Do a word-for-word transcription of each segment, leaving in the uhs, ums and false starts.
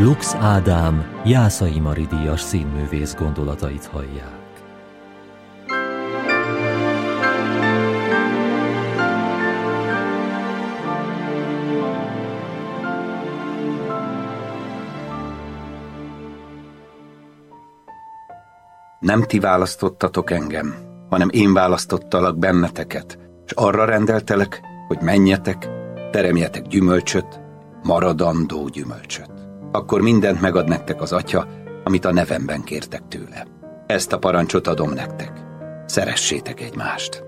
Lux Ádám, Jászai Mari díjas színművész gondolatait hallják. Nem ti választottatok engem, hanem én választottalak benneteket, és arra rendeltelek, hogy menjetek, teremjetek gyümölcsöt, maradandó gyümölcsöt. Akkor mindent megad nektek az Atya, amit a nevemben kértek tőle. Ezt a parancsot adom nektek. Szeressétek egymást.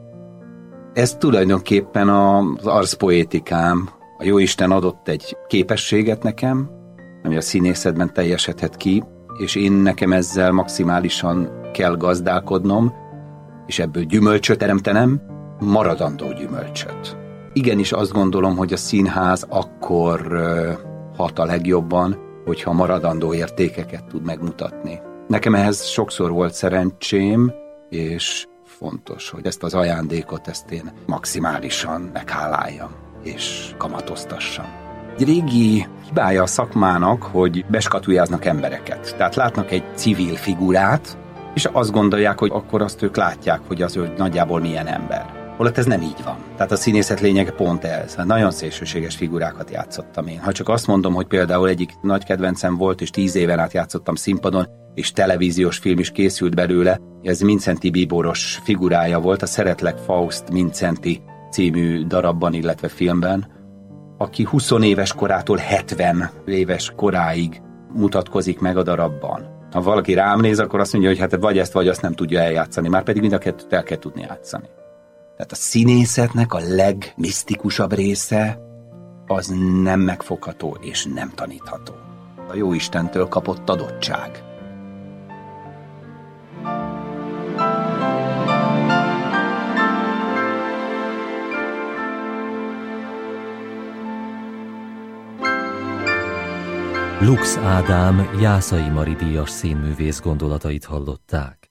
Ez tulajdonképpen az arszpoétikám. A Jóisten adott egy képességet nekem, ami a színészetben teljesedhet ki, és én nekem ezzel maximálisan kell gazdálkodnom, és ebből gyümölcsöt teremtenem, maradandó gyümölcsöt. Igenis azt gondolom, hogy a színház akkor uh, hat a legjobban, hogyha maradandó értékeket tud megmutatni. Nekem ehhez sokszor volt szerencsém, és fontos, hogy ezt az ajándékot, ezt én maximálisan megháláljam, és kamatoztassam. Egy régi hibája a szakmának, hogy beskatujáznak embereket. Tehát látnak egy civil figurát, és azt gondolják, hogy akkor azt ők látják, hogy az ő nagyjából milyen ember. Holott ez nem így van. Tehát a színészet lényege pont ez. Nagyon szélsőséges figurákat játszottam én. Ha csak azt mondom, hogy például egyik nagy kedvencem volt, és tíz éven át játszottam színpadon, és televíziós film is készült belőle, ez Mindszenty bíboros figurája volt, a Szeretlek Faust Mindszenty című darabban, illetve filmben, aki húsz éves korától hetven éves koráig mutatkozik meg a darabban. Ha valaki rám néz, akkor azt mondja, hogy hát vagy ezt, vagy azt nem tudja eljátszani. Már pedig mind a kettőt el kell tudni játszani. Tehát a színészetnek a legmisztikusabb része az nem megfogható és nem tanítható. A Jóistentől kapott adottság. Lux Ádám, Jászai Mari díjas színművész gondolatait hallották.